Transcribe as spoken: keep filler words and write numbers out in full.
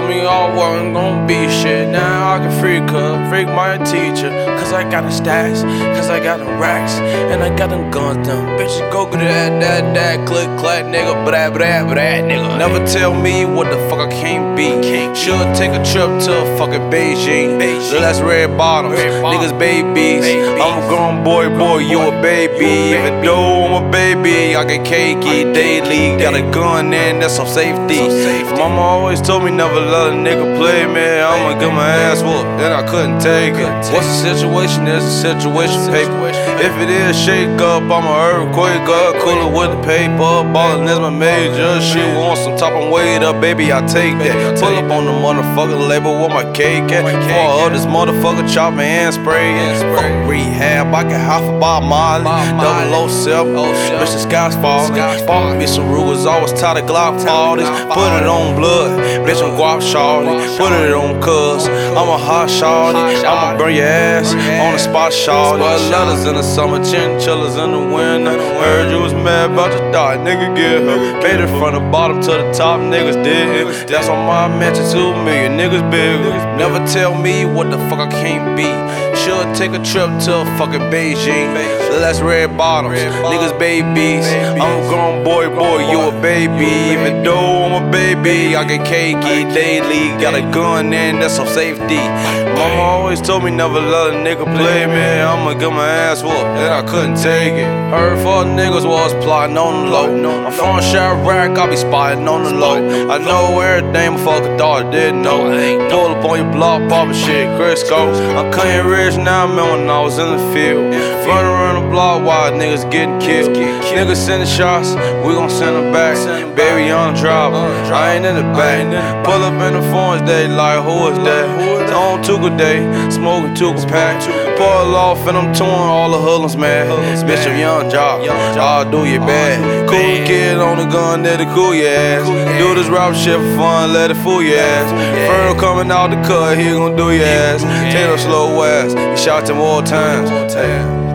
me all wasn't gon' be shit. Now I can freak her, freak my teacher. Cause I got the stacks, cause I got the racks, and I got them guns, them bitches go get that, that, that, click, clack, nigga, blah, blah, blah, nigga. Never tell me what the fuck I can't be. Should take a trip to fucking Beijing. Less red bottoms, niggas babies. I'm a grown boy, boy, you a baby. Even though I'm a baby, I get cakey daily. Got a gun and that's some safety. Mama always told me never let a nigga play, man. I'ma get my ass whooped, then I couldn't take it. What's the situation? There's a situation, paper. If it is shake up, I'm a earthquake up. Cooler with the paper, ballin' is my major. She wants some top and weight up, baby, I take that. Pull up on the motherfucking label with my cake at. Four of this motherfucker chop me and spray. Fuck rehab, I get half a Bob Marley. Double O self, bitch, the sky's falling. Bought me some Rugas, always tired of Glock parties. Put it on blood, bitch, I'm guap shawty. Put it on cuz, I'm a hot shawty. I'ma burn your ass on the spot shawty. But letters in the summer, chinchillas in the winter. Heard you was mad about your dog, nigga, get her. Made it from the bottom to the top, niggas didn't. That's on my mention, two million niggas big. Never tell me what the fuck I can't be. Should take a trip to fucking Beijing. Less red bottoms, niggas babies. I'm a grown boy, boy, you a baby. Even though I'm a baby, I get cakey daily. Got a gun and that's some safety. Mama always told me never let a nigga play, man. I'ma get my ass whooped, and I couldn't take it. Heard for niggas was plotting on the low. I'm from Chirac, I be spotting on the low. I know everything my fucking daughter didn't know. Pull up on your block, poppin' shit, Crisco. I'm cutting rich now, man, when I was in the field. Running around the block while niggas getting killed. Niggas sending shots, we gon' send them back. Baby on the driver, I ain't in the back. Pull up in the phones, they like, who is that? On Tuka Day, smoking Tuka pack. Pull off and I'm touring all the hoodlums, man. Bitch, I'm young job, I'll do you bad. Cool kid on the gun, that'll cool your ass. Do this rap shit for fun, let it fool your ass. Furrow coming out the cut, he gon' do your ass. Taylor slow ass, he shot them more times.